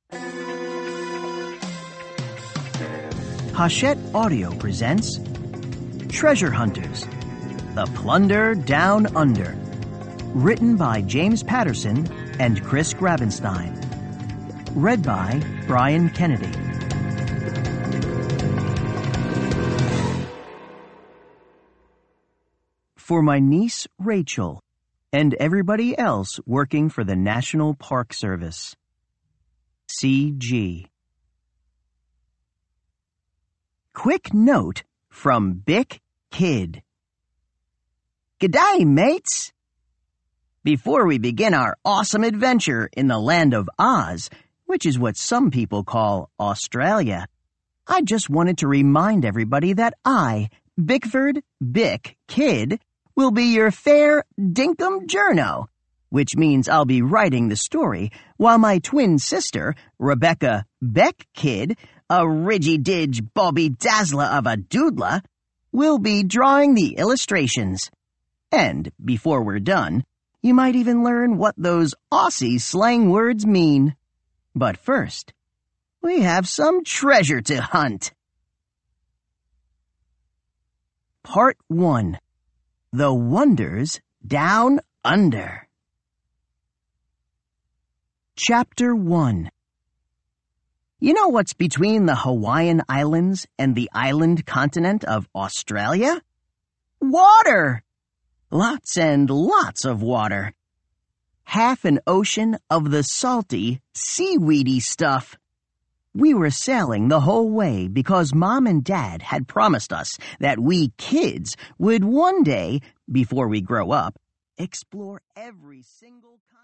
Hachette Audio presents Treasure Hunters, The Plunder Down Under. Written by James Patterson and Chris Grabenstein. Read by Brian Kennedy. For my niece Rachel and everybody else working for the National Park Service. C.G. Quick note from Bic Kid. G'day, mates! Before we begin our awesome adventure in the land of Oz, which is what some people call Australia, I just wanted to remind everybody that I, Bickford Bic Kid, will be your fair dinkum journo, which means I'll be writing the story while my twin sister, Rebecca Beck Kid, a ridgy-didge Bobby Dazzler of a doodler, will be drawing the illustrations. And before we're done, you might even learn what those Aussie slang words mean. But first, we have some treasure to hunt. Part 1. The Wonders Down Under. Chapter 1. You know what's between the Hawaiian Islands and the island continent of Australia? Water! Lots and lots of water. Half an ocean of the salty, seaweedy stuff. We were sailing the whole way because Mom and Dad had promised us that we kids would one day, before we grow up, explore every single continent.